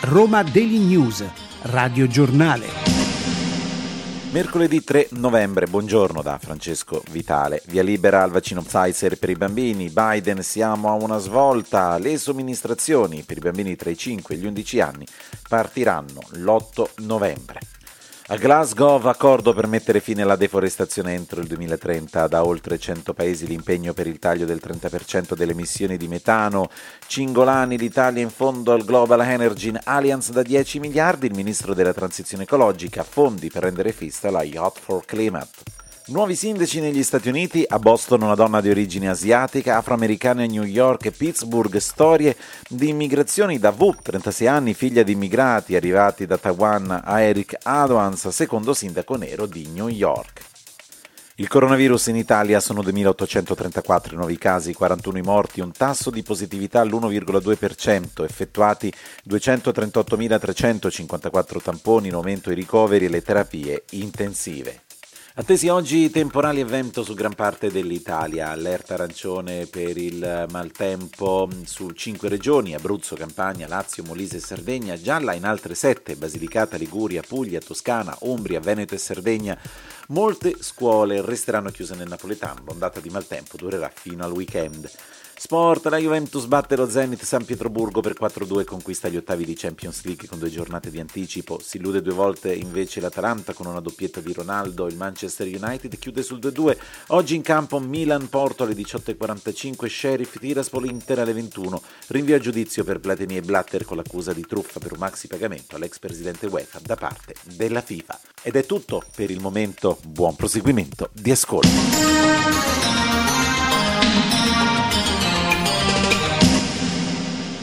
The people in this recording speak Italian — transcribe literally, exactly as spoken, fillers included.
Roma Daily News, Radio Giornale. Mercoledì tre novembre, buongiorno da Francesco Vitale. Via libera al vaccino Pfizer per i bambini. Biden, siamo a una svolta. Le somministrazioni per i bambini tra i cinque e gli undici anni partiranno l'otto novembre. A Glasgow, accordo per mettere fine alla deforestazione entro il duemilatrenta. Da oltre cento paesi l'impegno per il taglio del trenta per cento delle emissioni di metano. Cingolani, l'Italia in fondo al Global Energy Alliance da dieci miliardi. Il ministro della transizione ecologica, fondi per rendere fissa la Yacht for Climate. Nuovi sindaci negli Stati Uniti, a Boston una donna di origine asiatica, afroamericana a New York e Pittsburgh, storie di immigrazioni da Wu, trentasei anni, figlia di immigrati arrivati da Taiwan, a Eric Adams, secondo sindaco nero di New York. Il coronavirus in Italia sono duemilaottocentotrentaquattro i nuovi casi, quarantuno i morti, un tasso di positività all'uno virgola due per cento, effettuati duecentotrentottomilatrecentocinquantaquattro tamponi, in aumento i ricoveri e le terapie intensive. Attesi oggi temporali e vento su gran parte dell'Italia, allerta arancione per il maltempo su cinque regioni, Abruzzo, Campania, Lazio, Molise e Sardegna, gialla in altre sette, Basilicata, Liguria, Puglia, Toscana, Umbria, Veneto e Sardegna. Molte scuole resteranno chiuse nel napoletano, l'ondata di maltempo durerà fino al weekend. Sport, la Juventus batte lo Zenit San Pietroburgo per quattro a due, conquista gli ottavi di Champions League con due giornate di anticipo. Si illude due volte invece l'Atalanta con una doppietta di Ronaldo. Il Manchester United chiude sul due a due. Oggi in campo Milan-Porto alle diciotto e quarantacinque, Sheriff Tiraspol Inter alle ventuno. Rinvio a giudizio per Platini e Blatter con l'accusa di truffa per un maxi pagamento all'ex presidente UEFA da parte della FIFA. Ed è tutto per il momento, buon proseguimento di ascolto.